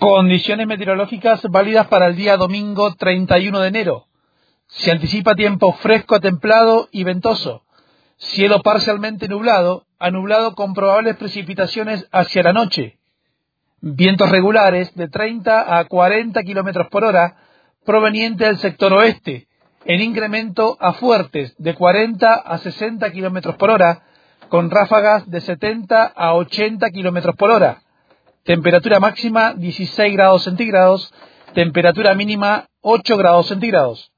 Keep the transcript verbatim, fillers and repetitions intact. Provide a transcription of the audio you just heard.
Condiciones meteorológicas válidas para el día domingo treinta y uno de enero. Se anticipa tiempo fresco a templado y ventoso. Cielo parcialmente nublado, a nublado con probables precipitaciones hacia la noche. Vientos regulares de treinta a cuarenta kilómetros por hora proveniente del sector oeste, en incremento a fuertes de cuarenta a sesenta kilómetros por hora, con ráfagas de setenta a ochenta kilómetros por hora. Temperatura máxima dieciséis grados centígrados, temperatura mínima ocho grados centígrados.